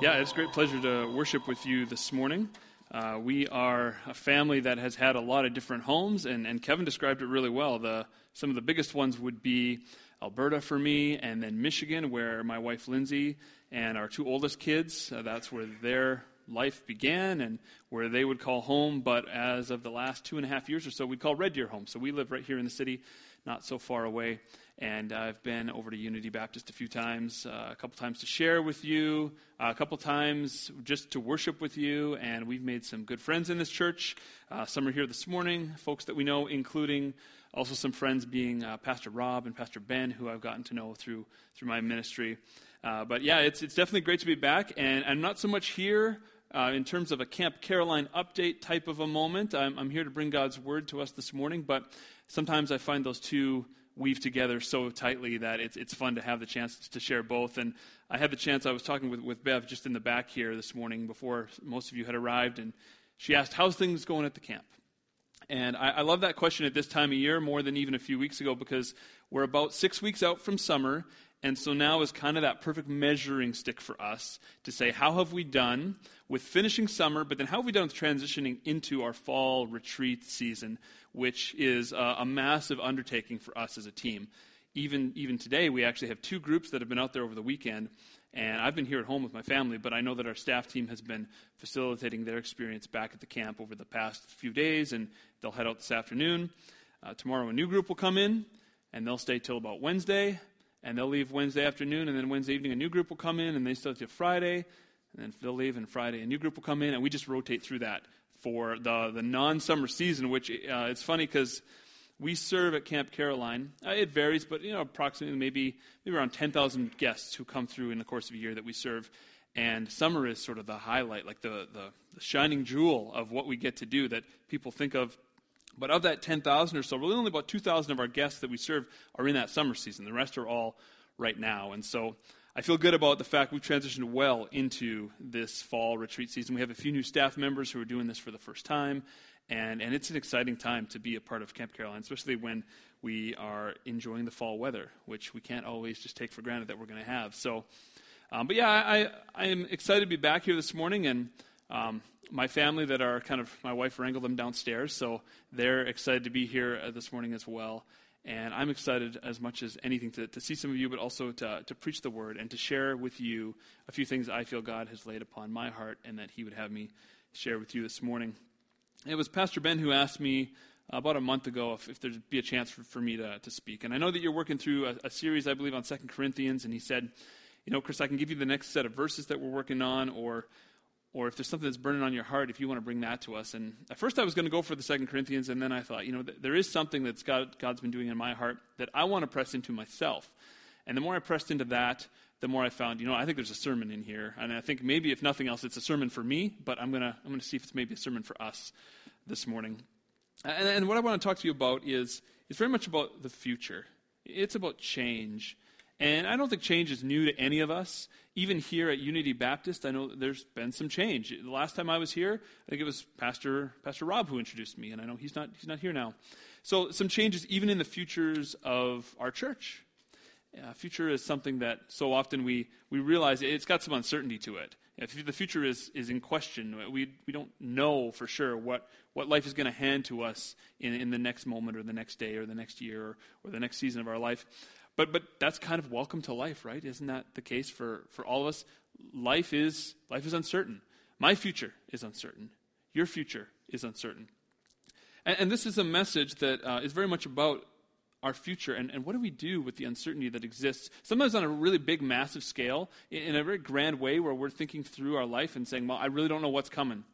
Yeah, it's a great pleasure to worship with you this morning. We are a family that has had a lot of different homes, and Kevin described it really well. Some of the biggest ones would be Alberta for me, and then Michigan, where my wife Lindsay and our two oldest kids, that's where their life began and where they would call home. But as of the last 2.5 years or so, we'd call Red Deer home. So we live right here in the city, not so far away. And I've been over to Unity Baptist a few times, a couple times to share with you, a couple times just to worship with you, and we've made some good friends in this church. Some are here this morning, folks that we know, including also some friends being Pastor Rob and Pastor Ben, who I've gotten to know through my ministry. But yeah, it's definitely great to be back, and I'm not so much here in terms of a Camp Caroline update type of a moment. I'm here to bring God's word to us this morning, but sometimes I find those two weave together so tightly that it's fun to have the chance to share both. And I had the chance, I was talking with Bev just in the back here this morning before most of you had arrived, and she asked, how's things going at the camp? And I love that question at this time of year more than even a few weeks ago, because we're about 6 weeks out from summer, and so now is kind of that perfect measuring stick for us to say, how have we done with finishing summer, but then how have we done with transitioning into our fall retreat season, which is a massive undertaking for us as a team. Even today, we actually have 2 groups that have been out there over the weekend, and I've been here at home with my family, but I know that our staff team has been facilitating their experience back at the camp over the past few days, and they'll head out this afternoon. Tomorrow a new group will come in, and they'll stay till about Wednesday, and they'll leave Wednesday afternoon, and then Wednesday evening a new group will come in, and they stay till Friday, and then they'll leave, and Friday a new group will come in, and we just rotate through that for the non-summer season, which it's funny because we serve at Camp Caroline. It varies, but approximately maybe around 10,000 guests who come through in the course of a year that we serve. And summer is sort of the highlight, like the shining jewel of what we get to do that people think of. But of that 10,000 or so, really only about 2,000 of our guests that we serve are in that summer season. The rest are all right now. And so I feel good about the fact we've transitioned well into this fall retreat season. We have a few new staff members who are doing this for the first time, and it's an exciting time to be a part of Camp Caroline, especially when we are enjoying the fall weather, which we can't always just take for granted that we're going to have. So, but yeah, I am excited to be back here this morning, and my family that are my wife wrangled them downstairs, so they're excited to be here this morning as well. And I'm excited as much as anything to see some of you, but also to preach the word and to share with you a few things I feel God has laid upon my heart and that he would have me share with you this morning. It was Pastor Ben who asked me about a month ago if there'd be a chance for me to speak. And I know that you're working through a series, I believe, on 2 Corinthians, and he said, Chris, I can give you the next set of verses that we're working on, or if there's something that's burning on your heart, if you want to bring that to us. And at first I was going to go for the 2 Corinthians, and then I thought, there is something that's God's been doing in my heart that I want to press into myself. And the more I pressed into that, the more I found, I think there's a sermon in here. And I think maybe, if nothing else, it's a sermon for me, but I'm going to see if it's maybe a sermon for us this morning. And what I want to talk to you about is very much about the future. It's about change. And I don't think change is new to any of us. Even here at Unity Baptist, I know there's been some change. The last time I was here, I think it was Pastor Rob who introduced me, and I know he's not here now. So some changes even in the futures of our church. Future is something that so often we realize it's got some uncertainty to it. If the future is in question, we don't know for sure what life is going to hand to us in the next moment or the next day or the next year or the next season of our life. But that's kind of welcome to life, right? Isn't that the case for all of us? Life is uncertain. My future is uncertain. Your future is uncertain. And this is a message that is very much about our future and what do we do with the uncertainty that exists, sometimes on a really big, massive scale, in a very grand way where we're thinking through our life and saying, well, I really don't know what's coming.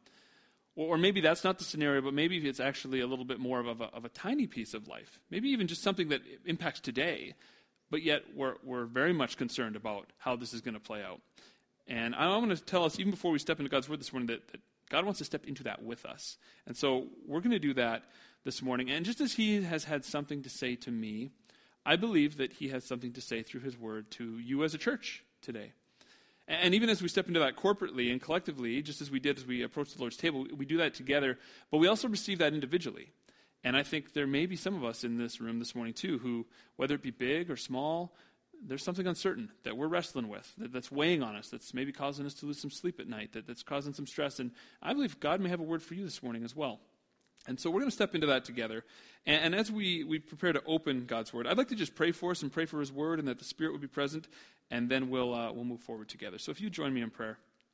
Or maybe that's not the scenario, but maybe it's actually a little bit more of a tiny piece of life. Maybe even just something that impacts today. But yet we're very much concerned about how this is going to play out. And I want to tell us, even before we step into God's word this morning, that God wants to step into that with us. And so we're going to do that this morning. And just as he has had something to say to me, I believe that he has something to say through his word to you as a church today. And even as we step into that corporately and collectively, just as we did as we approached the Lord's table, we do that together, but we also receive that individually. And I think there may be some of us in this room this morning too who, whether it be big or small, there's something uncertain that we're wrestling with, that's weighing on us, that's maybe causing us to lose some sleep at night, that's causing some stress. And I believe God may have a word for you this morning as well. And so we're going to step into that together. And as we prepare to open God's Word, I'd like to just pray for us and pray for His Word and that the Spirit would be present, and then we'll move forward together. So if you join me in prayer.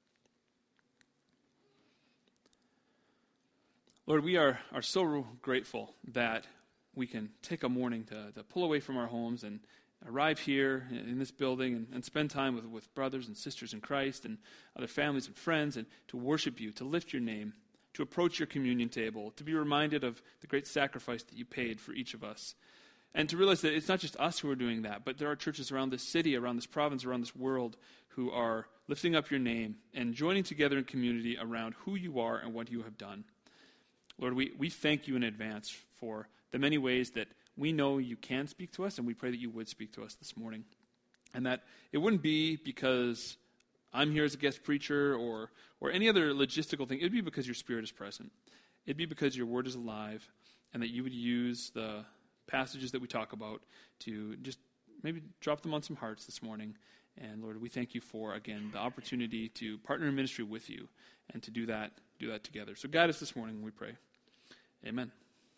Lord, we are so grateful that we can take a morning to pull away from our homes and arrive here in this building and spend time with brothers and sisters in Christ and other families and friends, and to worship you, to lift your name, to approach your communion table, to be reminded of the great sacrifice that you paid for each of us, and to realize that it's not just us who are doing that, but there are churches around this city, around this province, around this world who are lifting up your name and joining together in community around who you are and what you have done. Lord, we thank you in advance for the many ways that we know you can speak to us, and we pray that you would speak to us this morning. And that it wouldn't be because I'm here as a guest preacher or any other logistical thing. It would be because your Spirit is present. It'd be because your Word is alive, and that you would use the passages that we talk about to just maybe drop them on some hearts this morning. And Lord, we thank you for, again, the opportunity to partner in ministry with you and to do that together. So guide us this morning, we pray. Amen.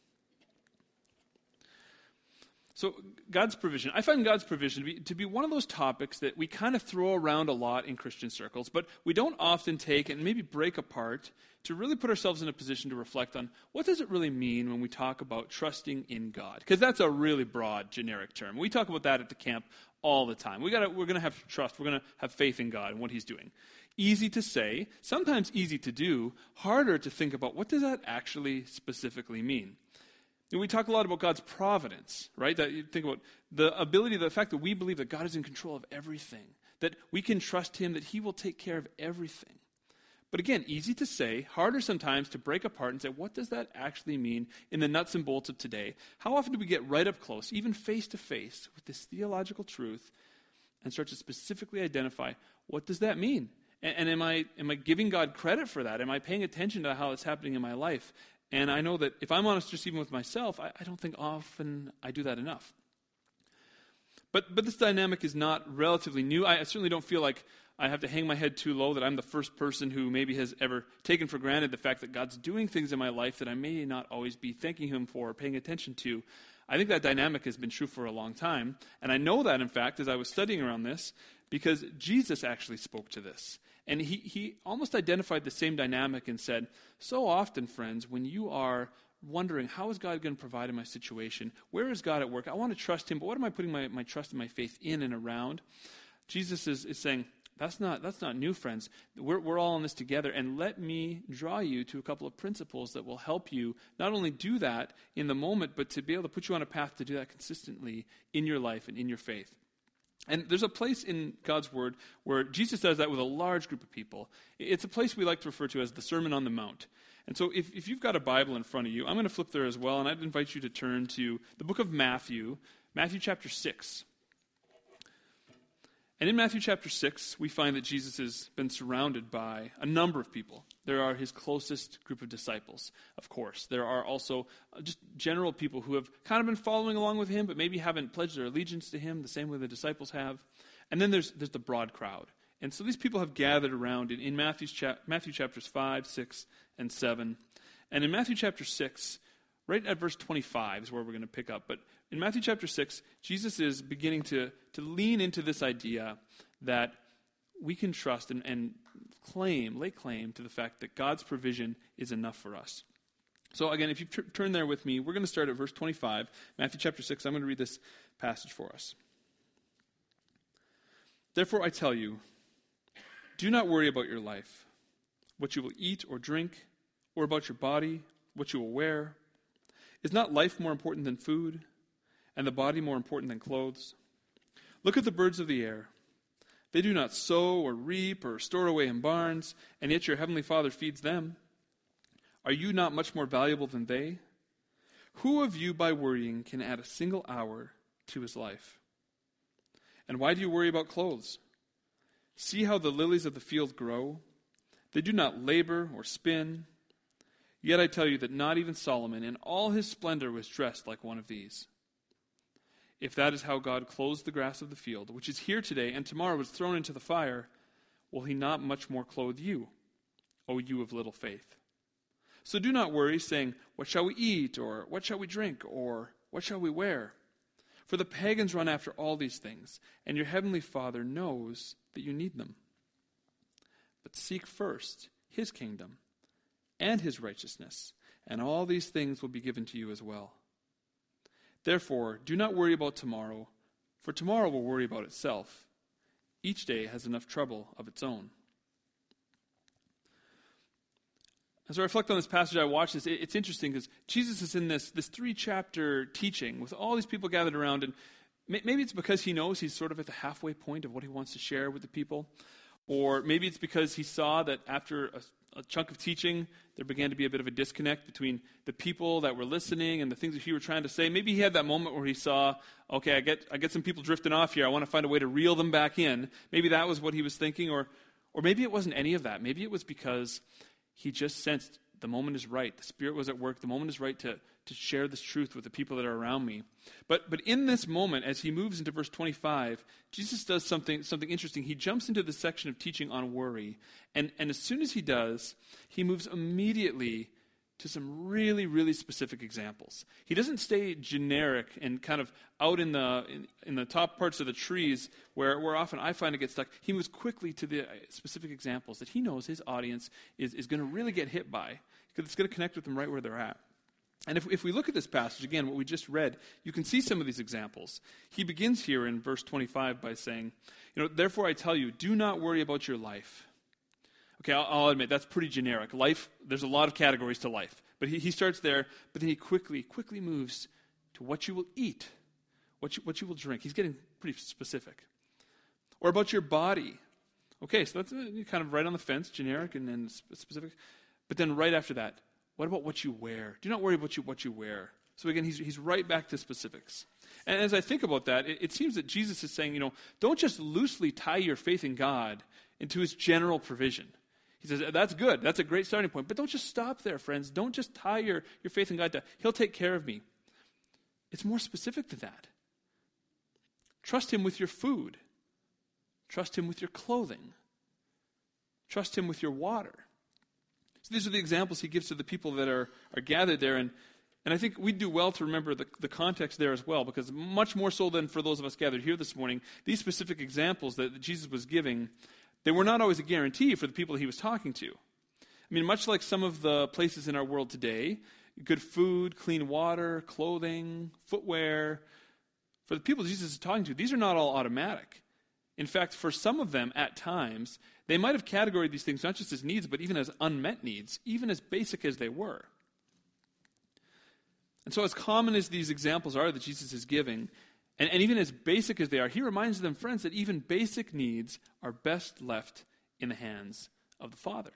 So God's provision. I find God's provision to be one of those topics that we kind of throw around a lot in Christian circles, but we don't often take and maybe break apart to really put ourselves in a position to reflect on what does it really mean when we talk about trusting in God? Because that's a really broad, generic term. We talk about that at the camp all the time. We're going to have trust. We're going to have faith in God and what He's doing. Easy to say, sometimes easy to do, harder to think about what does that actually specifically mean. And we talk a lot about God's providence, right? That you think about the fact that we believe that God is in control of everything, that we can trust Him, that He will take care of everything. But again, easy to say, harder sometimes to break apart and say, what does that actually mean in the nuts and bolts of today? How often do we get right up close, even face to face, with this theological truth and start to specifically identify what does that mean? And am I giving God credit for that? Am I paying attention to how it's happening in my life? And I know that if I'm honest just even with myself, I don't think often I do that enough. But this dynamic is not relatively new. I certainly don't feel like I have to hang my head too low, that I'm the first person who maybe has ever taken for granted the fact that God's doing things in my life that I may not always be thanking Him for or paying attention to. I think that dynamic has been true for a long time. And I know that, in fact, as I was studying around this, because Jesus actually spoke to this. And he almost identified the same dynamic and said, so often, friends, when you are wondering, how is God going to provide in my situation? Where is God at work? I want to trust Him, but what am I putting my trust and my faith in and around? Jesus is saying, that's not new, friends. We're all in this together, and let me draw you to a couple of principles that will help you not only do that in the moment, but to be able to put you on a path to do that consistently in your life and in your faith. And there's a place in God's Word where Jesus does that with a large group of people. It's a place we like to refer to as the Sermon on the Mount. And so if you've got a Bible in front of you, I'm going to flip there as well, and I'd invite you to turn to the book of Matthew chapter 6. And in Matthew chapter 6, we find that Jesus has been surrounded by a number of people. There are His closest group of disciples, of course. There are also just general people who have kind of been following along with Him, but maybe haven't pledged their allegiance to Him the same way the disciples have. And then there's the broad crowd. And so these people have gathered around in Matthew chapters 5, 6, and 7. And in Matthew chapter 6, right at verse 25 is where we're going to pick up. But in Matthew chapter 6, Jesus is beginning to lean into this idea that we can trust and lay claim to the fact that God's provision is enough for us. So again, if you turn there with me, we're going to start at verse 25, Matthew chapter 6. I'm going to read this passage for us. Therefore I tell you, do not worry about your life, what you will eat or drink, or about your body, what you will wear. Is not life more important than food, and the body more important than clothes? Look at the birds of the air. They do not sow or reap or store away in barns, and yet your heavenly Father feeds them. Are you not much more valuable than they? Who of you by worrying can add a single hour to his life? And why do you worry about clothes? See how the lilies of the field grow. They do not labor or spin. Yet I tell you that not even Solomon in all his splendor was dressed like one of these. if that is how God clothes the grass of the field, which is here today and tomorrow is thrown into the fire, will he not much more clothe you, O you of little faith? So do not worry, saying, what shall we eat, or what shall we drink, or what shall we wear? For the pagans run after all these things, and your heavenly Father knows that you need them. But seek first his kingdom and his righteousness, and all these things will be given to you as well. Therefore, do not worry about tomorrow, for tomorrow will worry about itself. Each day has enough trouble of its own. As I reflect on this passage, I watch this. It's interesting because Jesus is in this 3-chapter teaching with all these people gathered around, and maybe it's because he knows he's sort of at the halfway point of what he wants to share with the people, or maybe it's because he saw that after a chunk of teaching, there began to be a bit of a disconnect between the people that were listening and the things that he was trying to say. Maybe he had that moment where he saw, okay, I get some people drifting off here. I want to find a way to reel them back in. Maybe that was what he was thinking, or maybe it wasn't any of that. Maybe it was because he just sensed the moment is right. The Spirit was at work. The moment is right to share this truth with the people that are around me. But in this moment, as he moves into verse 25, Jesus does something interesting. He jumps into the section of teaching on worry. And as soon as he does, he moves immediately to some really, really specific examples. He doesn't stay generic and kind of out in the top parts of the trees where often I find it gets stuck. He moves quickly to the specific examples that he knows his audience is going to really get hit by, because it's going to connect with them right where they're at. And if we look at this passage, again, what we just read, you can see some of these examples. He begins here in verse 25 by saying, therefore I tell you, do not worry about your life. Okay, I'll admit, that's pretty generic. Life, there's a lot of categories to life. But he starts there, but then he quickly moves to what you will eat, what you will drink. He's getting pretty specific. Or about your body. Okay, so that's kind of right on the fence, generic and then specific. But then right after that, what about what you wear? Do not worry about what you wear. So again, he's right back to specifics. And as I think about that, it seems that Jesus is saying, don't just loosely tie your faith in God into his general provision. He says, that's good. That's a great starting point. But don't just stop there, friends. Don't just tie your faith in God to, he'll take care of me. It's more specific than that. Trust him with your food. Trust him with your clothing. Trust him with your water. So these are the examples he gives to the people that are gathered there. And I think we do well to remember the context there as well, because much more so than for those of us gathered here this morning, these specific examples that Jesus was giving, they were not always a guarantee for the people that he was talking to. I mean, much like some of the places in our world today, good food, clean water, clothing, footwear, for the people Jesus is talking to, these are not all automatic. In fact, for some of them, at times, they might have categorized these things not just as needs, but even as unmet needs, even as basic as they were. And so as common as these examples are that Jesus is giving, and even as basic as they are, he reminds them, friends, that even basic needs are best left in the hands of the Father.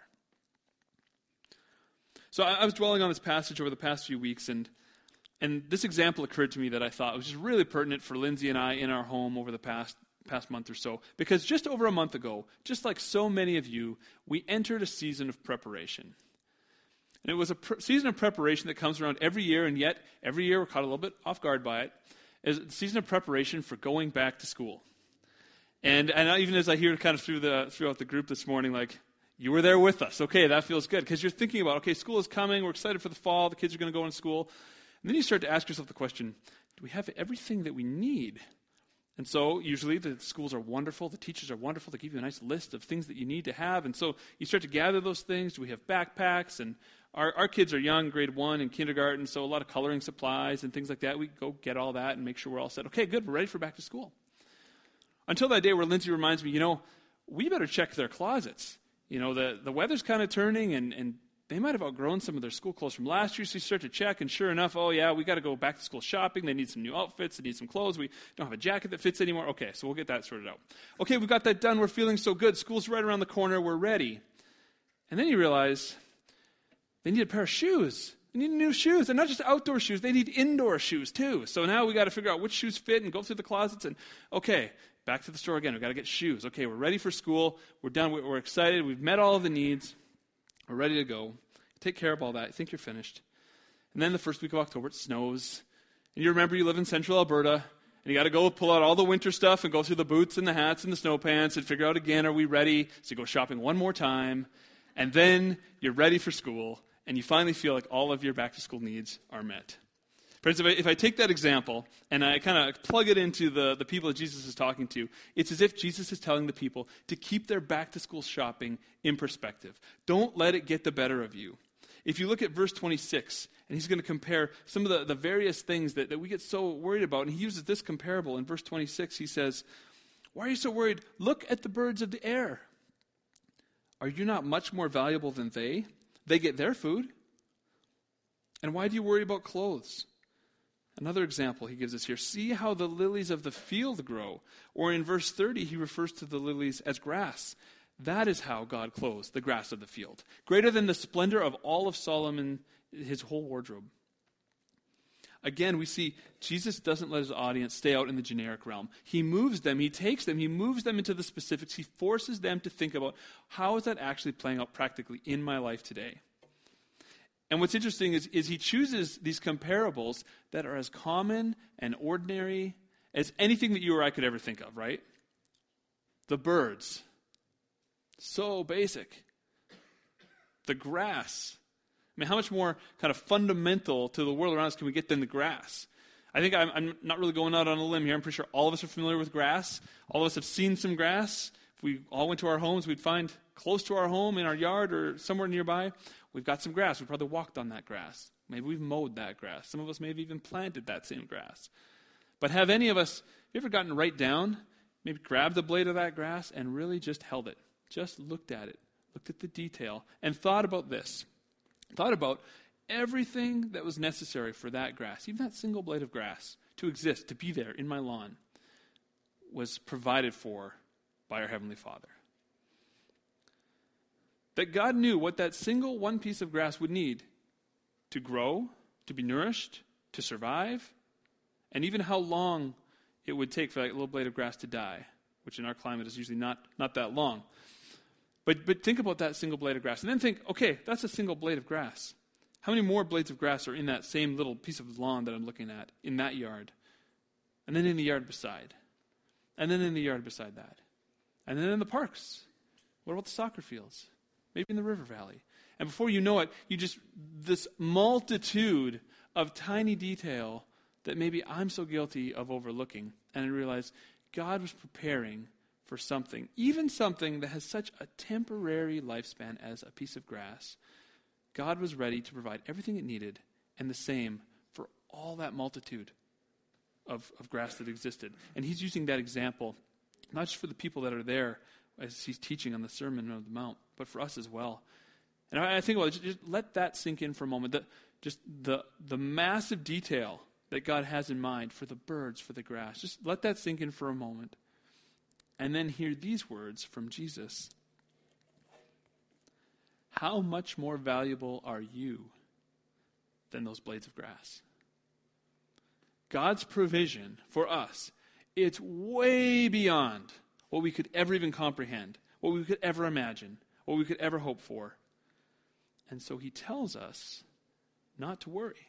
So I was dwelling on this passage over the past few weeks, and this example occurred to me that I thought was just really pertinent for Lindsay and I in our home over the past month or so. Because just over a month ago, just like so many of you, we entered a season of preparation. And it was a season of preparation that comes around every year, and yet every year we're caught a little bit off guard by it. Is a season of preparation for going back to school. And even as I hear kind of throughout the group this morning, like, you were there with us. Okay, that feels good. Because you're thinking about, okay, school is coming. We're excited for the fall. The kids are going to go into school. And then you start to ask yourself the question, do we have everything that we need? And so usually the schools are wonderful. The teachers are wonderful. They give you a nice list of things that you need to have. And so you start to gather those things. Do we have backpacks? And our kids are young, grade 1 in kindergarten, so a lot of coloring supplies and things like that. We go get all that and make sure we're all set. Okay, good, we're ready for back to school. Until that day where Lindsay reminds me, we better check their closets. The weather's kind of turning, and they might have outgrown some of their school clothes from last year, so you start to check, and sure enough, oh yeah, we got to go back to school shopping. They need some new outfits. They need some clothes. We don't have a jacket that fits anymore. Okay, so we'll get that sorted out. Okay, we got that done. We're feeling so good. School's right around the corner. We're ready. And then you realize they need a pair of shoes. They need new shoes. And not just outdoor shoes. They need indoor shoes too. So now we got to figure out which shoes fit and go through the closets. And okay, back to the store again. We got to get shoes. Okay, we're ready for school. We're done. We're excited. We've met all of the needs. We're ready to go. Take care of all that. I think you're finished. And then the first week of October, it snows. And you remember you live in central Alberta. And you got to go pull out all the winter stuff and go through the boots and the hats and the snow pants and figure out again, are we ready? So you go shopping one more time. And then you're ready for school. And you finally feel like all of your back-to-school needs are met. Friends, if I take that example and I kind of plug it into the people that Jesus is talking to, it's as if Jesus is telling the people to keep their back-to-school shopping in perspective. Don't let it get the better of you. If you look at verse 26, and he's going to compare some of the various things that we get so worried about, and he uses this comparable in verse 26. He says, "Why are you so worried? Look at the birds of the air. Are you not much more valuable than they? They get their food. And why do you worry about clothes?" Another example he gives us here. "See how the lilies of the field grow." Or in verse 30, he refers to the lilies as grass. That is how God clothes the grass of the field. Greater than the splendor of all of Solomon, his whole wardrobe. Again, we see Jesus doesn't let his audience stay out in the generic realm. He moves them, he takes them, he moves them into the specifics. He forces them to think about, how is that actually playing out practically in my life today? And what's interesting is he chooses these comparables that are as common and ordinary as anything that you or I could ever think of, right? The birds. So basic. The grass. I mean, how much more kind of fundamental to the world around us can we get than the grass? I think I'm not really going out on a limb here. I'm pretty sure all of us are familiar with grass. All of us have seen some grass. If we all went to our homes, we'd find close to our home, in our yard, or somewhere nearby, we've got some grass. We probably walked on that grass. Maybe we've mowed that grass. Some of us may have even planted that same grass. But have any of us ever gotten right down, maybe grabbed the blade of that grass and really just held it, just looked at it, looked at the detail, and thought about this? Thought about everything that was necessary for that grass, even that single blade of grass, to exist, to be there in my lawn, was provided for by our Heavenly Father. That God knew what that single one piece of grass would need to grow, to be nourished, to survive, and even how long it would take for that little blade of grass to die, which in our climate is usually not that long. But think about that single blade of grass. And then think, okay, that's a single blade of grass. How many more blades of grass are in that same little piece of lawn that I'm looking at, in that yard? And then in the yard beside. And then in the yard beside that. And then in the parks. What about the soccer fields? Maybe in the river valley. And before you know it, this multitude of tiny detail that maybe I'm so guilty of overlooking. And I realize God was preparing for something, even something that has such a temporary lifespan as a piece of grass. God was ready to provide everything it needed, and the same for all that multitude of grass that existed. And he's using that example, not just for the people that are there as he's teaching on the Sermon on the Mount, but for us as well. And I think about it, just let that sink in for a moment. The massive detail that God has in mind for the birds, for the grass. Just let that sink in for a moment. And then hear these words from Jesus. How much more valuable are you than those blades of grass? God's provision for us, it's way beyond what we could ever even comprehend, what we could ever imagine, what we could ever hope for. And so he tells us not to worry.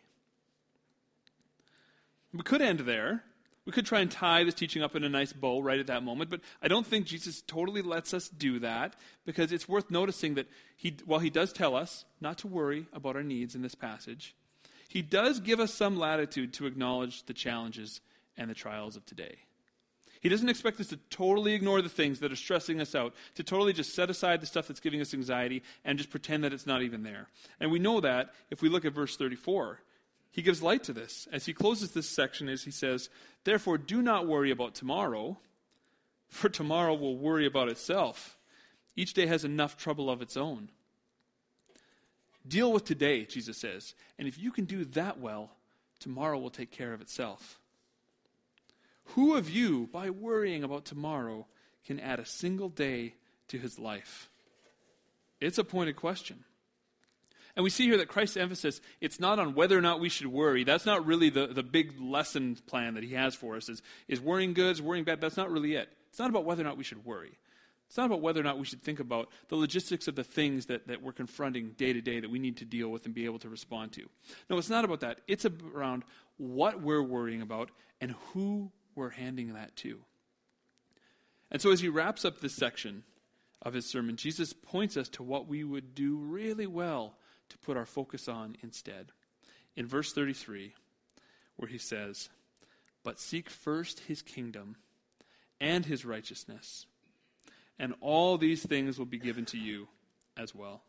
We could end there. We could try and tie this teaching up in a nice bow right at that moment, but I don't think Jesus totally lets us do that, because it's worth noticing that while he does tell us not to worry about our needs in this passage, he does give us some latitude to acknowledge the challenges and the trials of today. He doesn't expect us to totally ignore the things that are stressing us out, to totally just set aside the stuff that's giving us anxiety and just pretend that it's not even there. And we know that if we look at verse 34. He gives light to this. As he closes this section, as he says, "Therefore do not worry about tomorrow, for tomorrow will worry about itself. Each day has enough trouble of its own." Deal with today, Jesus says. And if you can do that well, tomorrow will take care of itself. Who of you, by worrying about tomorrow, can add a single day to his life? It's a pointed question. And we see here that Christ's emphasis, it's not on whether or not we should worry. That's not really the big lesson plan that he has for us. Is worrying good, is worrying bad? That's not really it. It's not about whether or not we should worry. It's not about whether or not we should think about the logistics of the things that we're confronting day to day that we need to deal with and be able to respond to. No, it's not about that. It's around what we're worrying about and who we're handing that to. And so as he wraps up this section of his sermon, Jesus points us to what we would do really well to put our focus on instead. In verse 33, where he says, "But seek first his kingdom and his righteousness, and all these things will be given to you as well."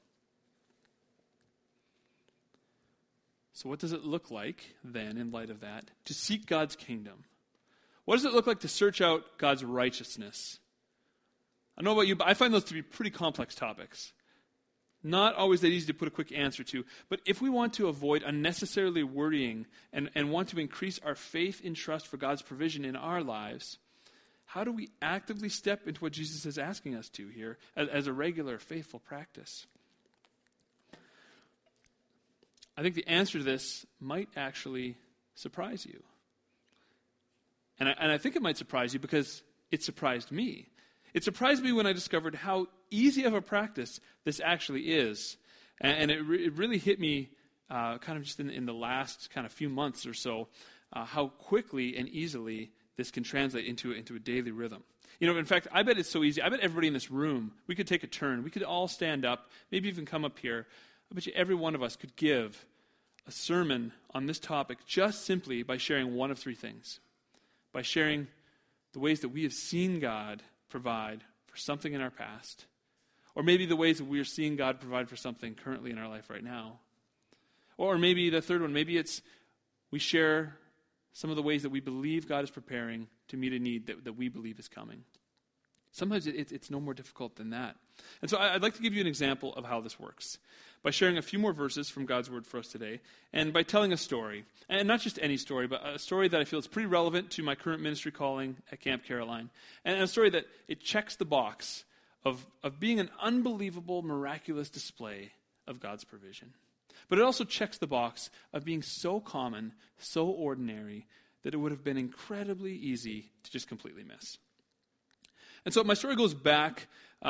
So what does it look like, then, in light of that, to seek God's kingdom? What does it look like to search out God's righteousness? I don't know about you, but I find those to be pretty complex topics. Not always that easy to put a quick answer to. But if we want to avoid unnecessarily worrying and want to increase our faith and trust for God's provision in our lives, how do we actively step into what Jesus is asking us to here as a regular, faithful practice? I think the answer to this might actually surprise you. And I think it might surprise you because it surprised me. It surprised me when I discovered how easy of a practice this actually is. And it really hit me kind of just in the last kind of few months or so, how quickly and easily this can translate into a daily rhythm. You know, in fact, I bet it's so easy. I bet everybody in this room, we could take a turn. We could all stand up, maybe even come up here. I bet you every one of us could give a sermon on this topic just simply by sharing one of three things. By sharing the ways that we have seen God provide for something in our past, or maybe the ways that we are seeing God provide for something currently in our life right now. Or maybe the third one, maybe it's we share some of the ways that we believe God is preparing to meet a need that we believe is coming. Sometimes it's no more difficult than that. And so I'd like to give you an example of how this works by sharing a few more verses from God's Word for us today, and by telling a story. And not just any story, but a story that I feel is pretty relevant to my current ministry calling at Camp Caroline. And a story that it checks the box of being an unbelievable, miraculous display of God's provision. But it also checks the box of being so common, so ordinary, that it would have been incredibly easy to just completely miss. And so my story goes back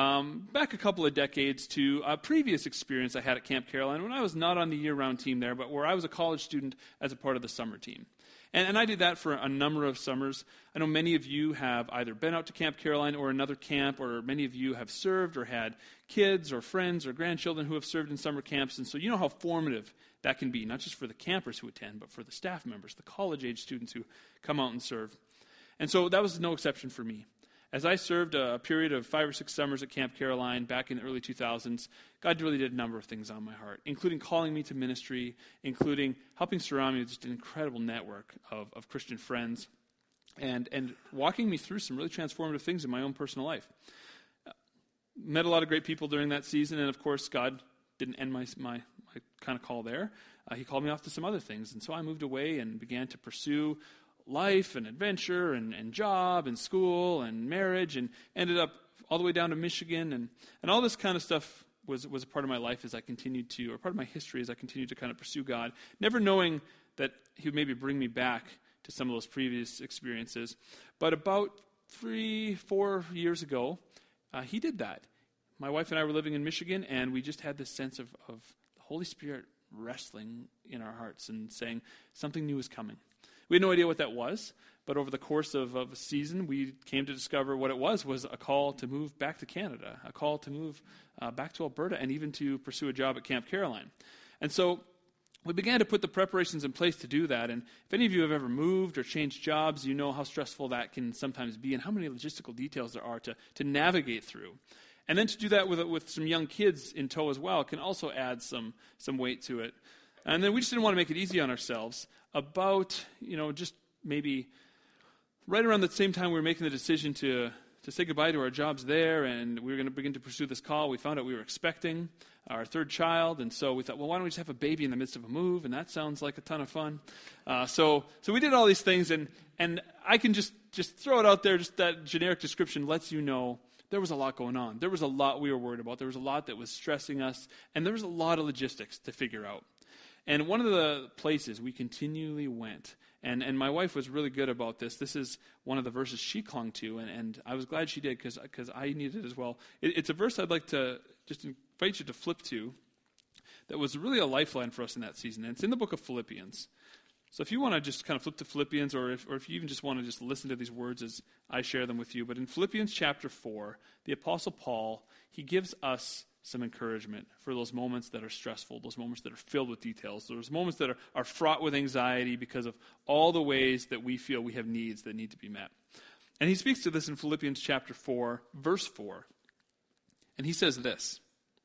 a couple of decades to a previous experience I had at Camp Caroline when I was not on the year-round team there, but where I was a college student as a part of the summer team. And I did that for a number of summers. I know many of you have either been out to Camp Caroline or another camp, or many of you have served or had kids or friends or grandchildren who have served in summer camps. And so you know how formative that can be, not just for the campers who attend, but for the staff members, the college-age students who come out and serve. And so that was no exception for me. As I served a period of 5 or 6 summers at Camp Caroline back in the early 2000s, God really did a number of things on my heart, including calling me to ministry, including helping surround me with just an incredible network of Christian friends, and walking me through some really transformative things in my own personal life. Met a lot of great people during that season, and of course, God didn't end my kind of call there. He called me off to some other things, and so I moved away and began to pursue life and adventure and job and school and marriage, and ended up all the way down to Michigan, and all this kind of stuff was a part of my life as I continued to, or part of my history as I continued to kind of pursue God, never knowing that He would maybe bring me back to some of those previous experiences. But about 3-4 years ago, He did that. My wife and I were living in Michigan, and we just had this sense of the Holy Spirit wrestling in our hearts and saying something new is coming. We had no idea what that was, but over the course of a season, we came to discover what it was a call to move back to Canada, a call to move back to Alberta, and even to pursue a job at Camp Caroline. And so we began to put the preparations in place to do that. And if any of you have ever moved or changed jobs, you know how stressful that can sometimes be and how many logistical details there are to navigate through. And then to do that with some young kids in tow as well can also add some weight to it. And then we just didn't want to make it easy on ourselves. About, just maybe right around the same time we were making the decision to say goodbye to our jobs there, and we were going to begin to pursue this call, we found out we were expecting our third child, and so we thought, well, why don't we just have a baby in the midst of a move? And that sounds like a ton of fun. So we did all these things, and I can just throw it out there, just that generic description lets you know there was a lot going on. There was a lot we were worried about. There was a lot that was stressing us, and there was a lot of logistics to figure out. And one of the places we continually went, and my wife was really good about this. This is one of the verses she clung to, and I was glad she did because I needed it as well. It's a verse I'd like to just invite you to flip to that was really a lifeline for us in that season. And it's in the book of Philippians. So if you want to just kind of flip to Philippians, or if you even just want to just listen to these words as I share them with you, but in Philippians chapter 4, the Apostle Paul, he gives us some encouragement for those moments that are stressful, those moments that are filled with details, those moments that are fraught with anxiety because of all the ways that we feel we have needs that need to be met. And he speaks to this in Philippians chapter 4, verse 4. And he says this,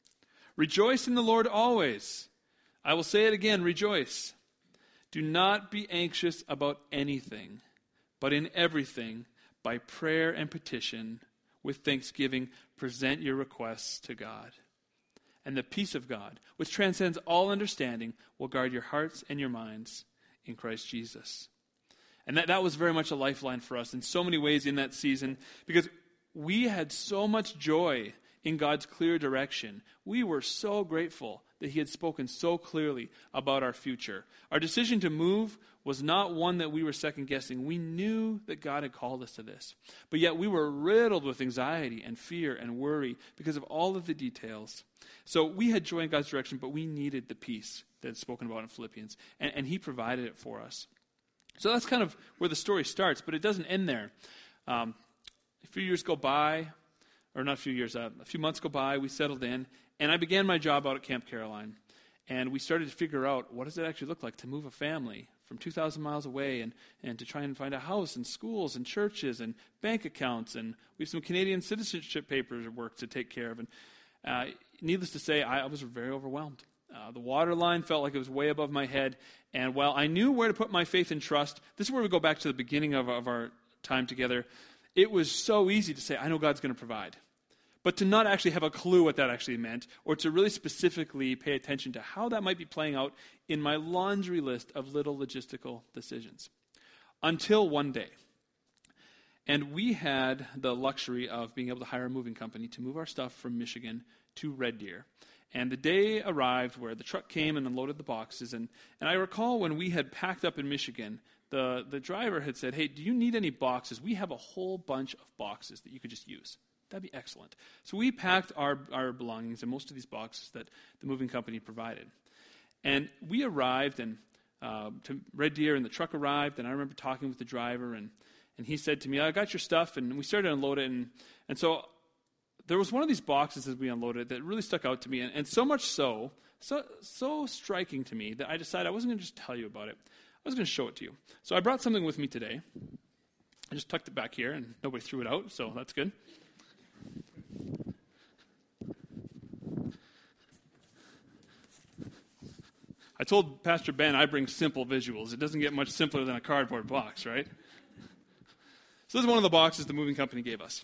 "Rejoice in the Lord always. I will say it again, rejoice. Do not be anxious about anything, but in everything, by prayer and petition, with thanksgiving, present your requests to God. And the peace of God, which transcends all understanding, will guard your hearts and your minds in Christ Jesus." And that was very much a lifeline for us in so many ways in that season, because we had so much joy in God's clear direction. We were so grateful that he had spoken so clearly about our future. Our decision to move was not one that we were second-guessing. We knew that God had called us to this. But yet we were riddled with anxiety and fear and worry because of all of the details. So we had joy in God's direction, but we needed the peace that's spoken about in Philippians. And he provided it for us. So that's kind of where the story starts, but it doesn't end there. A few years go by, or not a few years, a few months go by, we settled in, and I began my job out at Camp Caroline. And we started to figure out, what does it actually look like to move a family from 2,000 miles away and to try and find a house and schools and churches and bank accounts, and we have some Canadian citizenship paperwork to take care of. And needless to say, I was very overwhelmed. The water line felt like it was way above my head, and while I knew where to put my faith and trust, this is where we go back to the beginning of our time together. It was so easy to say, I know God's going to provide. But to not actually have a clue what that actually meant, or to really specifically pay attention to how that might be playing out in my laundry list of little logistical decisions. Until one day. And we had the luxury of being able to hire a moving company to move our stuff from Michigan to Red Deer. And the day arrived where the truck came and unloaded the boxes. And I recall when we had packed up in Michigan, the driver had said, "Hey, do you need any boxes? We have a whole bunch of boxes that you could just use. That'd be excellent." So we packed our belongings in most of these boxes that the moving company provided. And we arrived to Red Deer, and the truck arrived, and I remember talking with the driver, and he said to me, "I got your stuff," and we started to unload it. And so there was one of these boxes as we unloaded that really stuck out to me, and so much so striking to me that I decided I wasn't going to just tell you about it. I was going to show it to you. So I brought something with me today. I just tucked it back here, and nobody threw it out, so that's good. I told Pastor Ben I bring simple visuals. It doesn't get much simpler than a cardboard box, right? So this is one of the boxes the moving company gave us.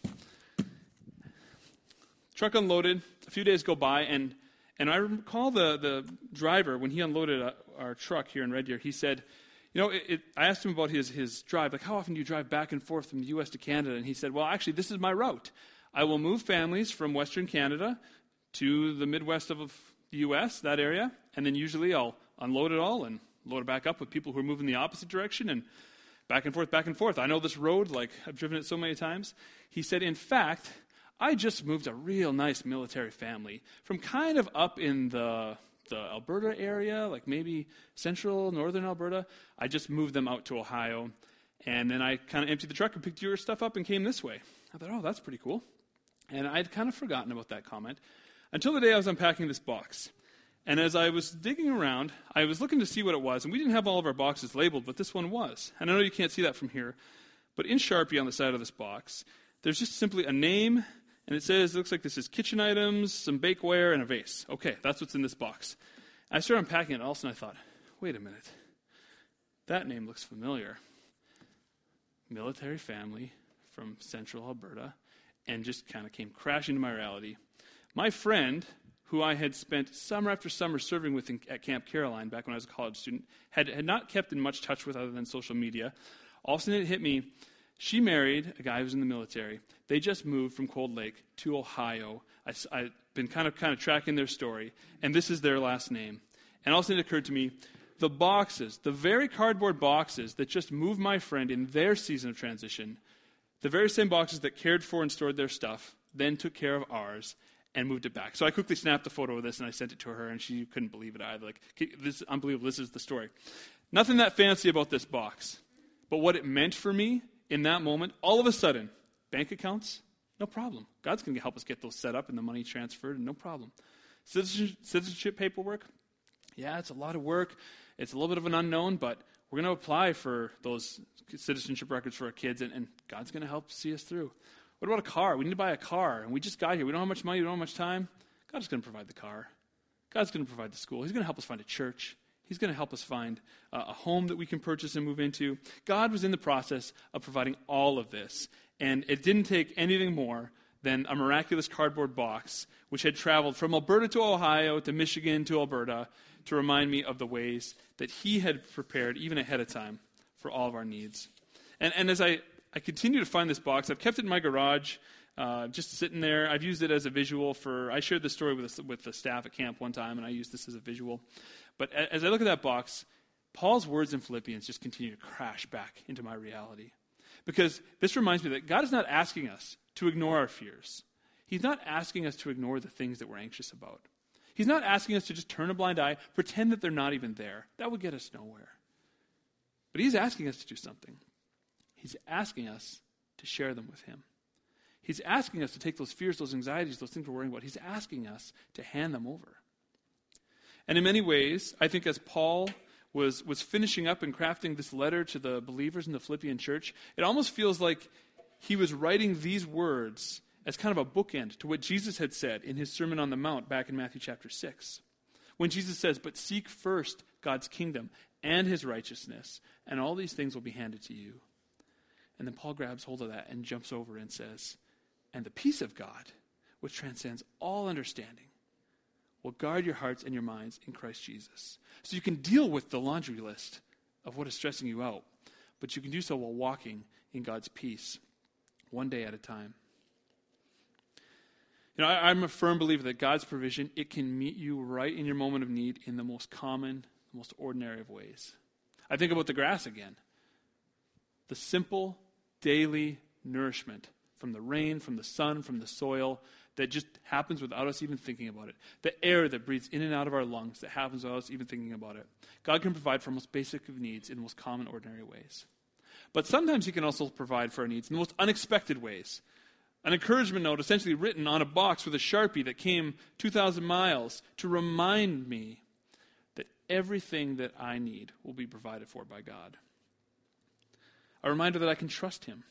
Truck unloaded. A few days go by, and I recall the driver, when he unloaded our truck here in Red Deer, he said, I asked him about his drive, like, how often do you drive back and forth from the U.S. to Canada? And he said, well, actually, this is my route. I will move families from Western Canada to the Midwest of the U.S., that area, and then usually I'll unload it all and load it back up with people who are moving the opposite direction, and back and forth, back and forth. I know this road, like I've driven it so many times. He said, in fact, I just moved a real nice military family from kind of up in the Alberta area, like maybe central, northern Alberta. I just moved them out to Ohio, and then I kind of emptied the truck and picked your stuff up and came this way. I thought, oh, that's pretty cool. And I'd kind of forgotten about that comment until the day I was unpacking this box. And as I was digging around, I was looking to see what it was, and we didn't have all of our boxes labeled, but this one was. And I know you can't see that from here, but in Sharpie on the side of this box, there's just simply a name, and it looks like this is kitchen items, some bakeware, and a vase. Okay, that's what's in this box. I started unpacking it, and all of a sudden I thought, wait a minute, that name looks familiar. Military family from central Alberta, and just kind of came crashing to my reality. My friend, who I had spent summer after summer serving with at Camp Caroline back when I was a college student, had not kept in much touch with other than social media. All of a sudden it hit me. She married a guy who was in the military. They just moved from Cold Lake to Ohio. I've been kind of tracking their story, and this is their last name. And all of a sudden it occurred to me, the boxes, the very cardboard boxes that just moved my friend in their season of transition, the very same boxes that cared for and stored their stuff, then took care of ours and moved it back. So I quickly snapped a photo of this and I sent it to her, and she couldn't believe it either. Like, this is unbelievable. This is the story. Nothing that fancy about this box. But what it meant for me in that moment, all of a sudden, bank accounts, no problem. God's going to help us get those set up and the money transferred, and no problem. Citizenship paperwork, yeah, it's a lot of work. It's a little bit of an unknown, but we're going to apply for those citizenship records for our kids, and God's going to help see us through. What about a car? We need to buy a car, and we just got here. We don't have much money. We don't have much time. God's going to provide the car. God's going to provide the school. He's going to help us find a church. He's going to help us find a home that we can purchase and move into. God was in the process of providing all of this, and it didn't take anything more than a miraculous cardboard box, which had traveled from Alberta to Ohio to Michigan to Alberta to remind me of the ways that he had prepared, even ahead of time, for all of our needs. And as I continue to find this box, I've kept it in my garage, just sitting there. I've used it as a visual I shared this story with the staff at camp one time, and I used this as a visual. But as I look at that box, Paul's words in Philippians just continue to crash back into my reality. Because this reminds me that God is not asking us to ignore our fears. He's not asking us to ignore the things that we're anxious about. He's not asking us to just turn a blind eye, pretend that they're not even there. That would get us nowhere. But he's asking us to do something. He's asking us to share them with him. He's asking us to take those fears, those anxieties, those things we're worrying about. He's asking us to hand them over. And in many ways, I think as Paul was finishing up and crafting this letter to the believers in the Philippian church, it almost feels like he was writing these words as kind of a bookend to what Jesus had said in his Sermon on the Mount back in Matthew chapter 6. When Jesus says, "But seek first God's kingdom and his righteousness, and all these things will be handed to you." And then Paul grabs hold of that and jumps over and says, "And the peace of God, which transcends all understanding, will guard your hearts and your minds in Christ Jesus." So you can deal with the laundry list of what is stressing you out, but you can do so while walking in God's peace, one day at a time. I'm a firm believer that God's provision, it can meet you right in your moment of need in the most common, the most ordinary of ways. I think about the grass again. The simple, daily nourishment from the rain, from the sun, from the soil, that just happens without us even thinking about it. The air that breathes in and out of our lungs that happens without us even thinking about it. God can provide for our most basic of needs in the most common, ordinary ways. But sometimes he can also provide for our needs in the most unexpected ways. An encouragement note essentially written on a box with a Sharpie that came 2,000 miles to remind me that everything that I need will be provided for by God. A reminder that I can trust him.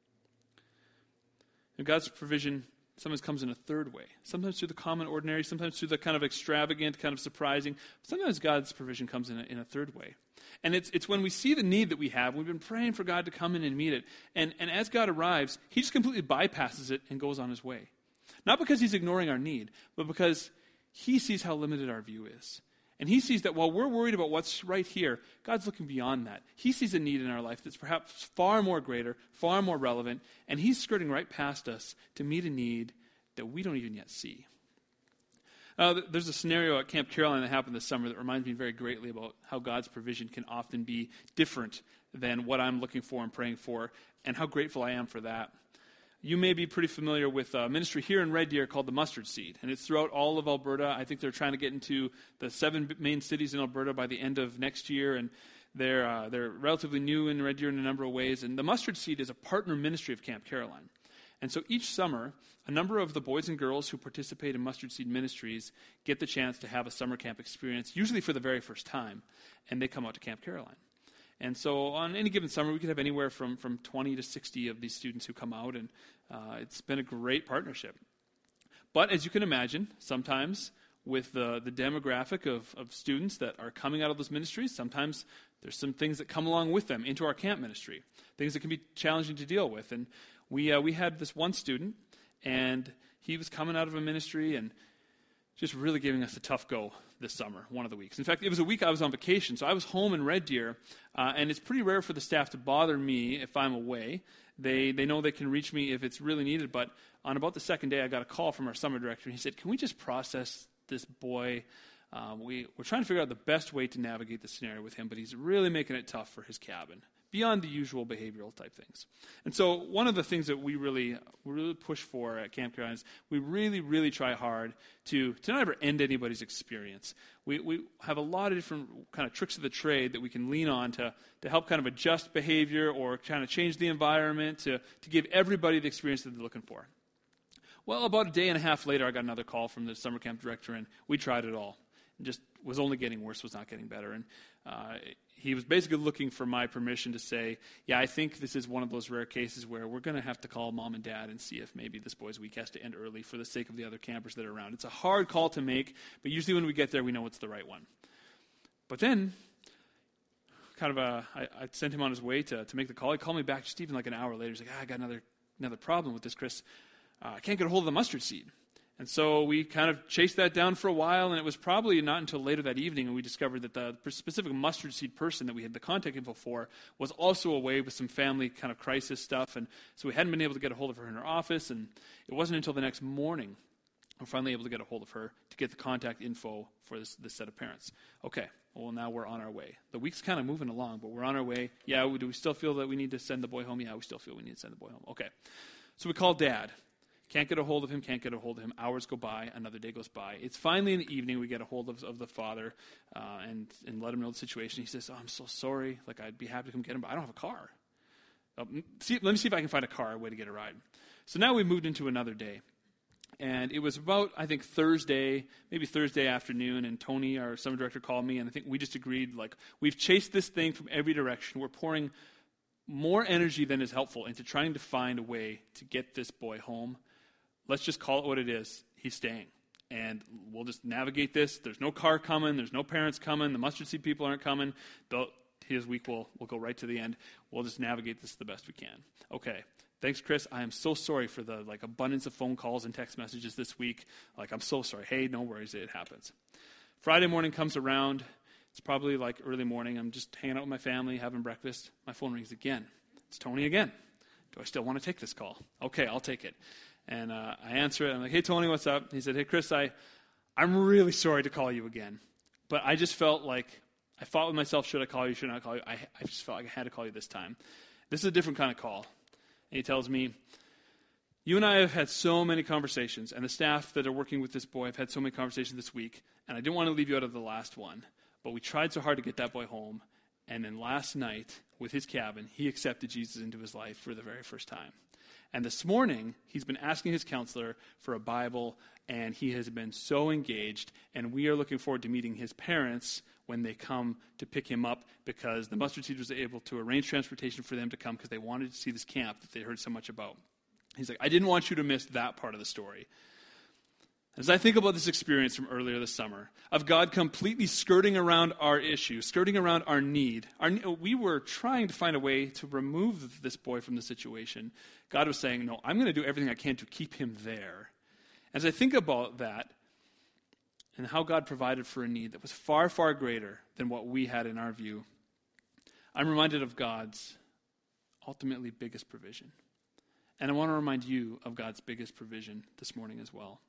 And God's provision sometimes comes in a third way. Sometimes through the common, ordinary, sometimes through the kind of extravagant, kind of surprising. Sometimes God's provision comes in a third way. And it's when we see the need that we have, we've been praying for God to come in and meet it. And as God arrives, he just completely bypasses it and goes on his way. Not because he's ignoring our need, but because he sees how limited our view is. And he sees that while we're worried about what's right here, God's looking beyond that. He sees a need in our life that's perhaps far more greater, far more relevant, and he's skirting right past us to meet a need that we don't even yet see. There's a scenario at Camp Caroline that happened this summer that reminds me very greatly about how God's provision can often be different than what I'm looking for and praying for, and how grateful I am for that. You may be pretty familiar with a ministry here in Red Deer called the Mustard Seed, and it's throughout all of Alberta. I think they're trying to get into the 7 main cities in Alberta by the end of next year, and they're relatively new in Red Deer in a number of ways. And the Mustard Seed is a partner ministry of Camp Caroline. And so each summer, a number of the boys and girls who participate in Mustard Seed ministries get the chance to have a summer camp experience, usually for the very first time, and they come out to Camp Caroline. And so on any given summer, we could have anywhere from 20 to 60 of these students who come out, and it's been a great partnership. But as you can imagine, sometimes with the demographic of students that are coming out of those ministries, sometimes there's some things that come along with them into our camp ministry, things that can be challenging to deal with. And we had this one student, and he was coming out of a ministry and just really giving us a tough go this summer, one of the weeks. In fact, it was a week I was on vacation, so I was home in Red Deer, and it's pretty rare for the staff to bother me if I'm away. They know they can reach me if it's really needed, but on about the second day, I got a call from our summer director, and he said, "Can we just process this boy We're trying to figure out the best way to navigate the scenario with him, but he's really making it tough for his cabin, beyond the usual behavioral type things. And so one of the things that we really push for at Camp Carolina is we really try hard to not ever end anybody's experience. We have a lot of different kind of tricks of the trade that we can lean on to help kind of adjust behavior or kind of change the environment to give everybody the experience that they're looking for. Well, about a day and a half later, I got another call from the summer camp director, and we tried it all. It just was only getting worse, was not getting better. And he was basically looking for my permission to say, yeah, I think this is one of those rare cases where we're going to have to call mom and dad and see if maybe this boys' week has to end early for the sake of the other campers that are around. It's a hard call to make, but usually when we get there, we know it's the right one. But then, I sent him on his way to make the call. He called me back just even like an hour later. He's like, I got another problem with this, Chris. I can't get a hold of the mustard seed. And so we kind of chased that down for a while, and it was probably not until later that evening when we discovered that the specific mustard seed person that we had the contact info for was also away with some family kind of crisis stuff, and so we hadn't been able to get a hold of her in her office, and it wasn't until the next morning we were finally able to get a hold of her to get the contact info for this set of parents. Okay, well, now we're on our way. The week's kind of moving along, but we're on our way. Yeah, do we still feel that we need to send the boy home? Yeah, we still feel we need to send the boy home. Okay, so we called Dad. Can't get a hold of him. Hours go by. Another day goes by. It's finally in the evening we get a hold of the father and let him know the situation. He says, I'm so sorry. Like, I'd be happy to come get him, but I don't have a car. Let me see if I can find a way to get a ride. So now we moved into another day. And it was about, I think, maybe Thursday afternoon, and Tony, our summer director, called me, and I think we just agreed, like, we've chased this thing from every direction. We're pouring more energy than is helpful into trying to find a way to get this boy home. Let's just call it what it is. He's staying. And we'll just navigate this. There's no car coming. There's no parents coming. The mustard seed people aren't coming. His week will go right to the end. We'll just navigate this the best we can. Okay. Thanks, Chris. I am so sorry for the abundance of phone calls and text messages this week. I'm so sorry. Hey, no worries. It happens. Friday morning comes around. It's probably early morning. I'm just hanging out with my family, having breakfast. My phone rings again. It's Tony again. Do I still want to take this call? Okay, I'll take it. And I answer it. I'm like, hey, Tony, what's up? He said, hey, Chris, I'm really sorry to call you again. But I just felt like I fought with myself, should I call you, should I not call you? I just felt like I had to call you this time. This is a different kind of call. And he tells me, you and I have had so many conversations, and the staff that are working with this boy have had so many conversations this week, and I didn't want to leave you out of the last one. But we tried so hard to get that boy home, and then last night, with his cabin, he accepted Jesus into his life for the very first time. And this morning, he's been asking his counselor for a Bible, and he has been so engaged, and we are looking forward to meeting his parents when they come to pick him up, because the mustard seed was able to arrange transportation for them to come because they wanted to see this camp that they heard so much about. He's like, I didn't want you to miss that part of the story. As I think about this experience from earlier this summer, of God completely skirting around our issue, skirting around our need, we were trying to find a way to remove this boy from the situation. God was saying, no, I'm going to do everything I can to keep him there. As I think about that, and how God provided for a need that was far, far greater than what we had in our view, I'm reminded of God's ultimately biggest provision. And I want to remind you of God's biggest provision this morning as well.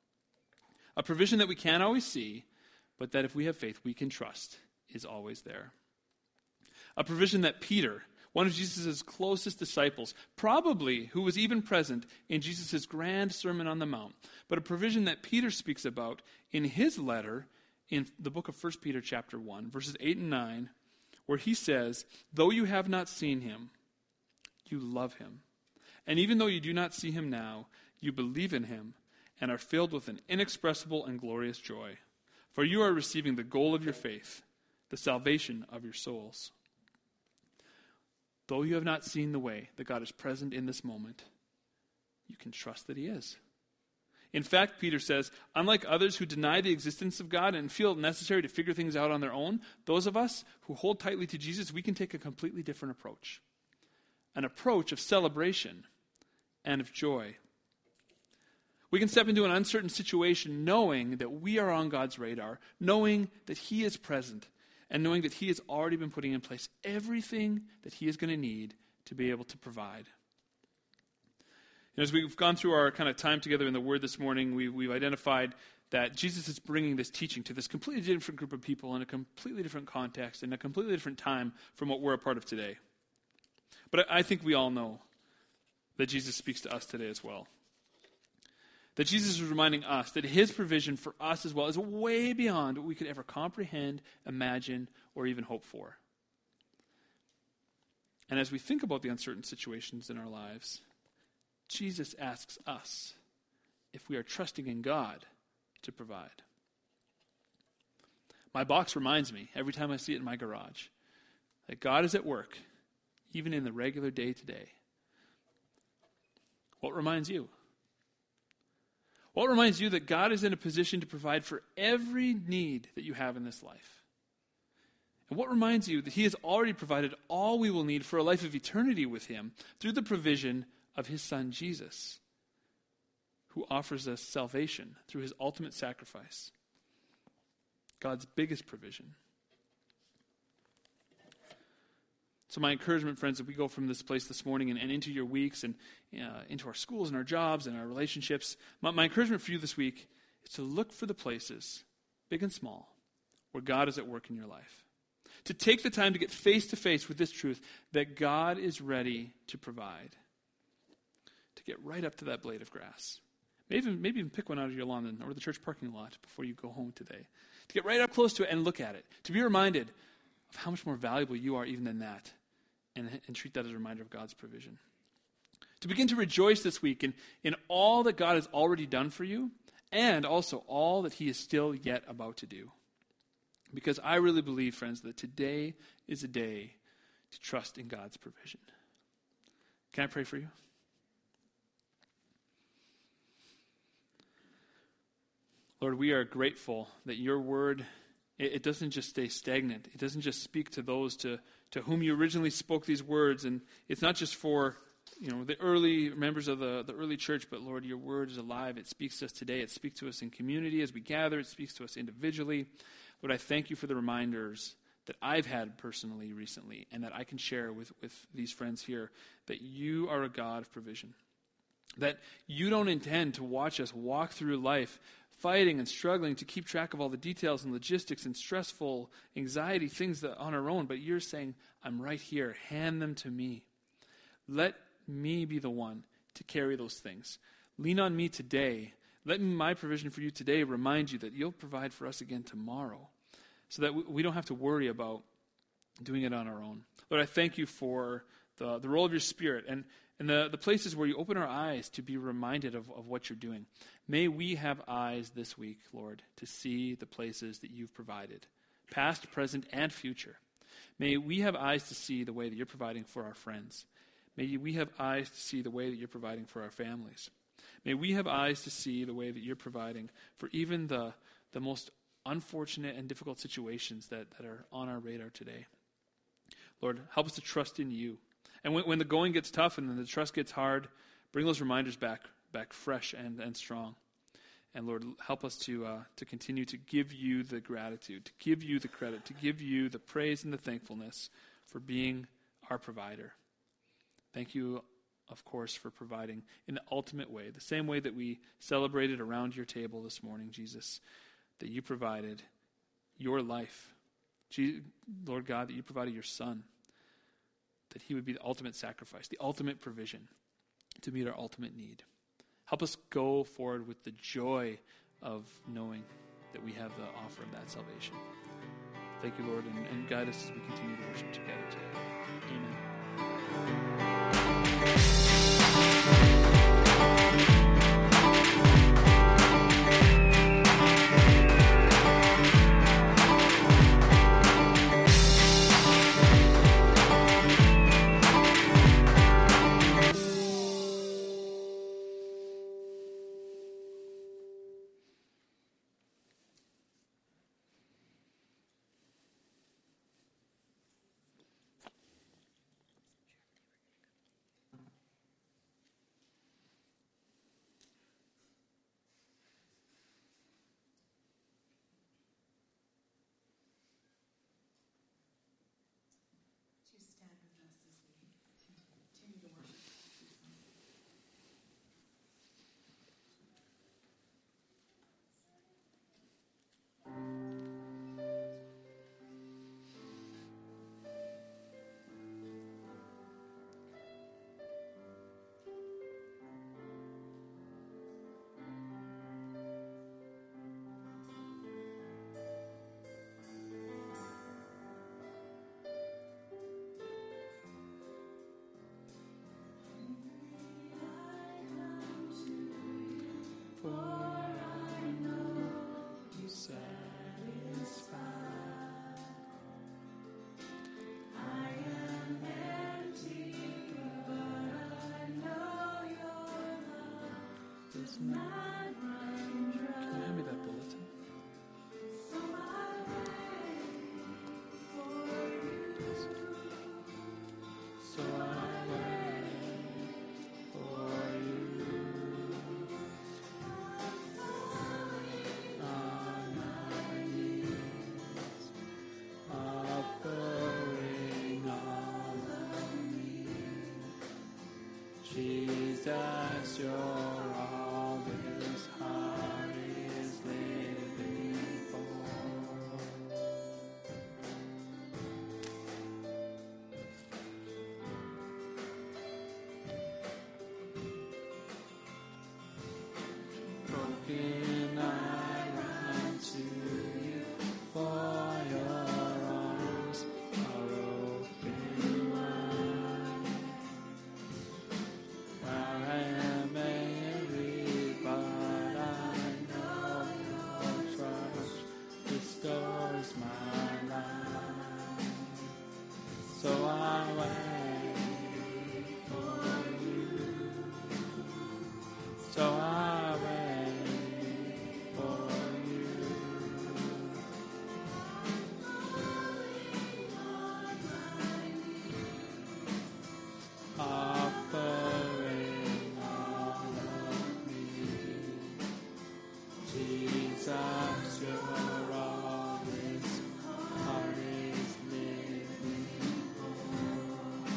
A provision that we can't always see, but that if we have faith, we can trust is always there. A provision that Peter, one of Jesus' closest disciples, probably who was even present in Jesus' grand Sermon on the Mount, but a provision that Peter speaks about in his letter in the book of 1 Peter chapter 1, verses 8 and 9, where he says, though you have not seen him, you love him. And even though you do not see him now, you believe in him and are filled with an inexpressible and glorious joy. For you are receiving the goal of your faith, the salvation of your souls. Though you have not seen the way that God is present in this moment, you can trust that he is. In fact, Peter says, unlike others who deny the existence of God and feel it necessary to figure things out on their own, those of us who hold tightly to Jesus, we can take a completely different approach. An approach of celebration and of joy. We can step into an uncertain situation knowing that we are on God's radar, knowing that he is present, and knowing that he has already been putting in place everything that he is going to need to be able to provide. And as we've gone through our kind of time together in the Word this morning, we've identified that Jesus is bringing this teaching to this completely different group of people in a completely different context, in a completely different time from what we're a part of today. But I think we all know that Jesus speaks to us today as well. That Jesus is reminding us that his provision for us as well is way beyond what we could ever comprehend, imagine, or even hope for. And as we think about the uncertain situations in our lives, Jesus asks us if we are trusting in God to provide. My box reminds me every time I see it in my garage that God is at work, even in the regular day-to-day. What reminds you? What reminds you that God is in a position to provide for every need that you have in this life? And what reminds you that he has already provided all we will need for a life of eternity with him through the provision of his son Jesus, who offers us salvation through his ultimate sacrifice. God's biggest provision. So my encouragement, friends, as we go from this place this morning and into your weeks and into our schools and our jobs and our relationships, my encouragement for you this week is to look for the places, big and small, where God is at work in your life. To take the time to get face to face with this truth that God is ready to provide. To get right up to that blade of grass. Maybe even pick one out of your lawn or the church parking lot before you go home today. To get right up close to it and look at it. To be reminded of how much more valuable you are even than that. And treat that as a reminder of God's provision. To begin to rejoice this week in all that God has already done for you, and also all that he is still yet about to do. Because I really believe, friends, that today is a day to trust in God's provision. Can I pray for you? Lord, we are grateful that your word, it doesn't just stay stagnant. It doesn't just speak to those to whom you originally spoke these words. And it's not just for the early members of the early church, but Lord, your word is alive. It speaks to us today. It speaks to us in community as we gather. It speaks to us individually. Lord, I thank you for the reminders that I've had personally recently and that I can share with these friends here, that you are a God of provision. That you don't intend to watch us walk through life fighting and struggling to keep track of all the details and logistics and stressful anxiety things that on our own, but you're saying, I'm right here, hand them to me. Let me be the one to carry those things. Lean on me today. Let my provision for you today remind you that you'll provide for us again tomorrow, so that we don't have to worry about doing it on our own. Lord, I thank you for the role of your Spirit and the places where you open our eyes to be reminded of what you're doing. May we have eyes this week, Lord, to see the places that you've provided, past, present, and future. May we have eyes to see the way that you're providing for our friends. May we have eyes to see the way that you're providing for our families. May we have eyes to see the way that you're providing for even the most unfortunate and difficult situations that are on our radar today. Lord, help us to trust in you. And when the going gets tough and the trust gets hard, bring those reminders back fresh and strong. And Lord, help us to continue to give you the gratitude, to give you the credit, to give you the praise and the thankfulness for being our provider. Thank you, of course, for providing in the ultimate way, the same way that we celebrated around your table this morning, Jesus, that you provided your life. Lord God, that you provided your Son, that he would be the ultimate sacrifice, the ultimate provision to meet our ultimate need. Help us go forward with the joy of knowing that we have the offer of that salvation. Thank you, Lord, and guide us as we continue to worship together today. Amen. you hand me that bulletin? So I wait for you on my knees, offering all of me. Jesus, you're all this heart is living for. Broken, I run to you, for your arms are open wide. I am weary, but I know your trust restores my life. So I wait for you. So I wait for you. Offering all of me. Jesus, you're all this heart is living for.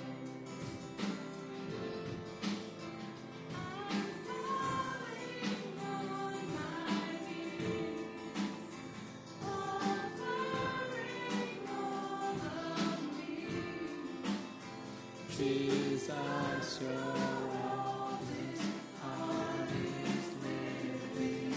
Jesus, you're all this heart is living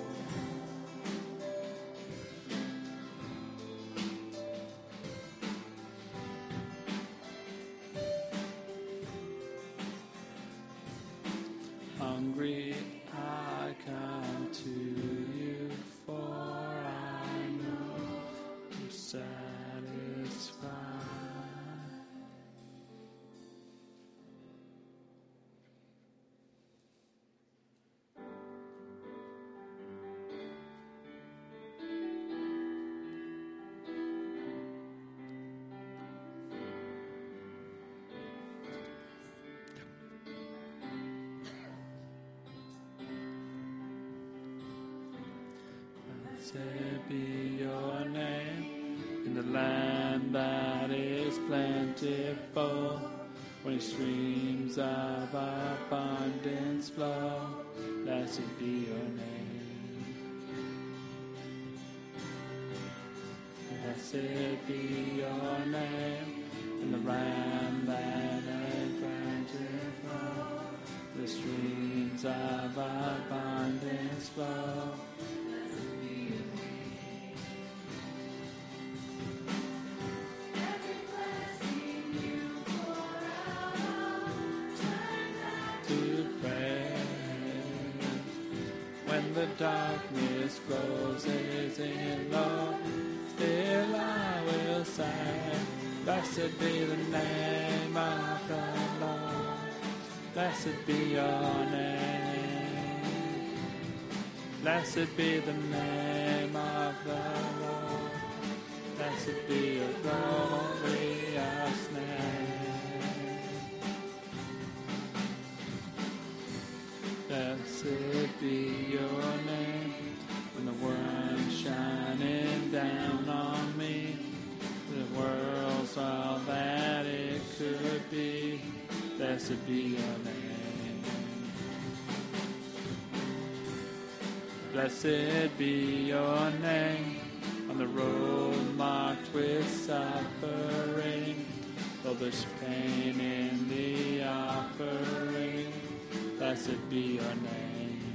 for. Hungry, I come to you, for I know you're satisfied. Blessed be your name in the land that is plentiful, when streams of abundance flow. Blessed be your name. Blessed be your name in the land that is plentiful, the streams of abundance flow. When the darkness closes in, Lord, still I will say, blessed be the name of the Lord. Blessed be your name. Blessed be the name of the Lord. Blessed be your glorious name. Blessed be your name when the world's shining down on me. The world's all that it could be. Blessed be your name. Blessed be your name on the road marked with suffering. Though there's pain in the offering, blessed be your name.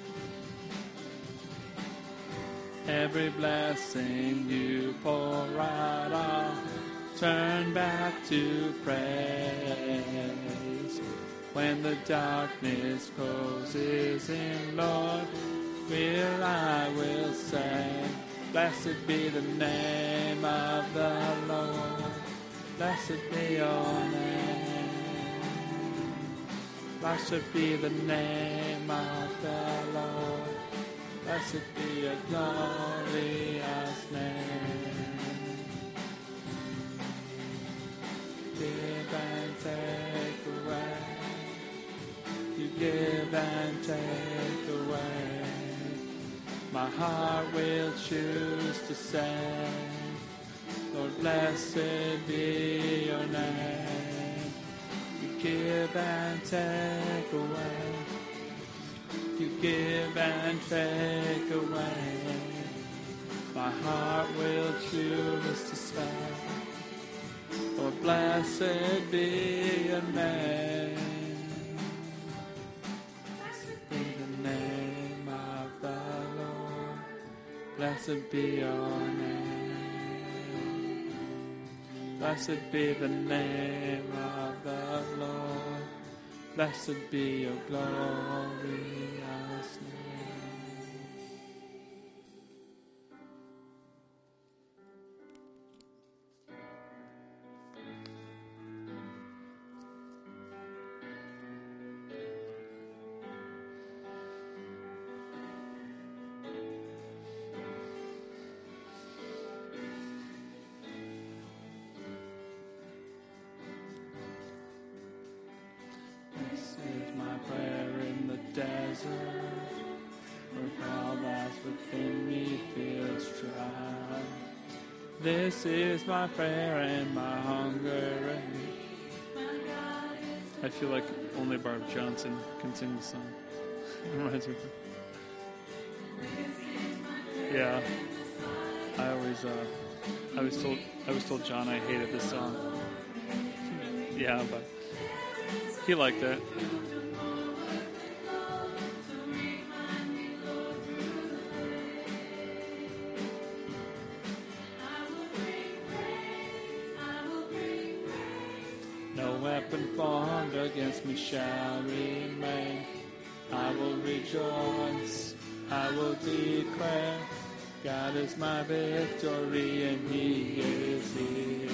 Every blessing you pour out, I'll turn back to praise. When the darkness closes in, Lord, I will say, blessed be the name of the Lord. Blessed be your name. Blessed be the name of the Lord. Blessed be your glorious name. Give and take away. You give and take away. My heart will choose to say, Lord, blessed be your name. You give and take away. You give and take away. My heart will choose to say, Lord, blessed be your name. Blessed be the name of the Lord. Blessed be your name. Blessed be the name of the Lord. Blessed be your glorious name. This is my prayer and my hunger. I feel like only Barb Johnson can sing the song. Reminds me. Yeah, I was told John I hated this song. Yeah, but he liked it. Formed against me shall remain. I will rejoice, I will declare, God is my victory and He is here.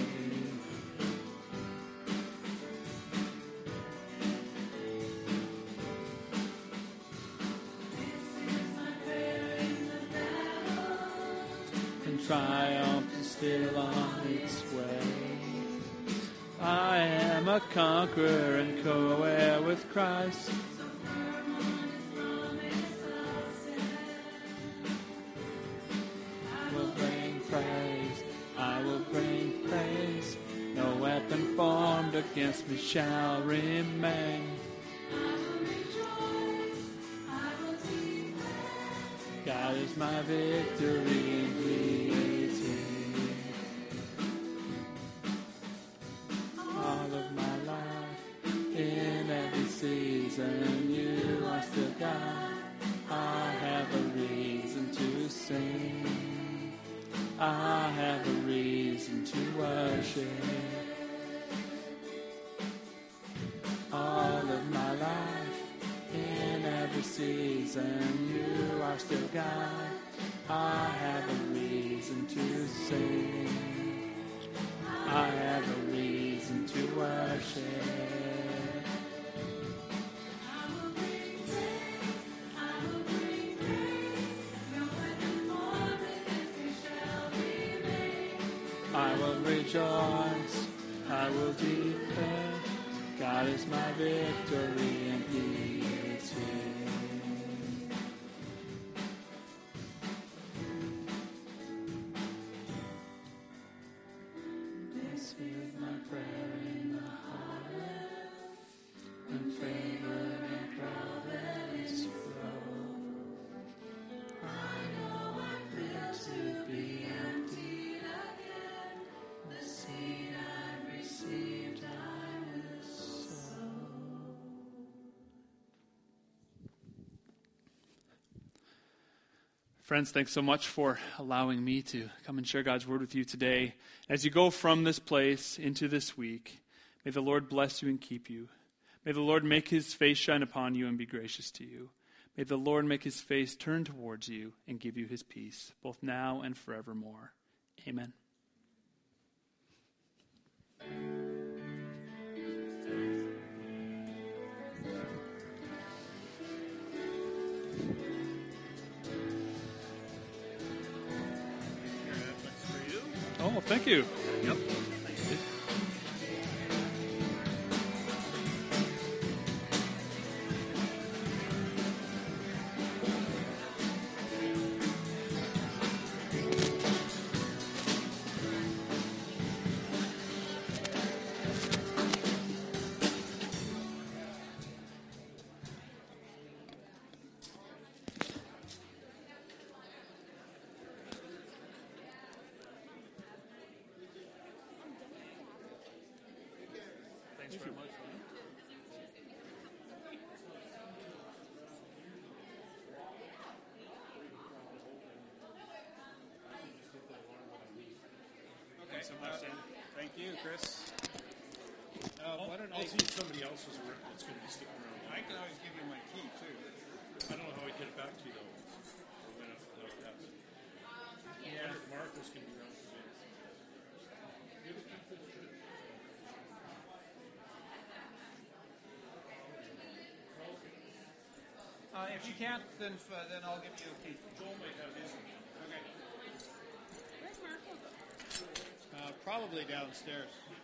And triumph is still on its way. I am a conqueror and co-heir with Christ. I will bring praise, I will bring praise. No weapon formed against me shall remain. God is my victory and He is here. And you are still God. I have a reason to sing. I have a reason to worship. All of my life, in every season, you are still God. I have a reason to sing. I have a reason to worship. I will rejoice, I will declare, God is my victory and He is here. This is my prayer in the heart, and favor and providence flow. I know I feel to be empty. The seed I've received, I will sow. Friends, thanks so much for allowing me to come and share God's word with you today. As you go from this place into this week, may the Lord bless you and keep you. May the Lord make His face shine upon you and be gracious to you. May the Lord make His face turn towards you and give you His peace, both now and forevermore. Amen. thank you. Yep. Thanks very much. Okay. So much, Dan. Thank you, Chris. Why don't I'll see if somebody else is around that's going to be sticking around. I can always give you my key, too. I don't know how I get it back to you, though. When it happens. I wonder if Martha's going to be around today. If you can't, then I'll give you a key. Joel might have his. Okay. Where's Marco? Probably downstairs.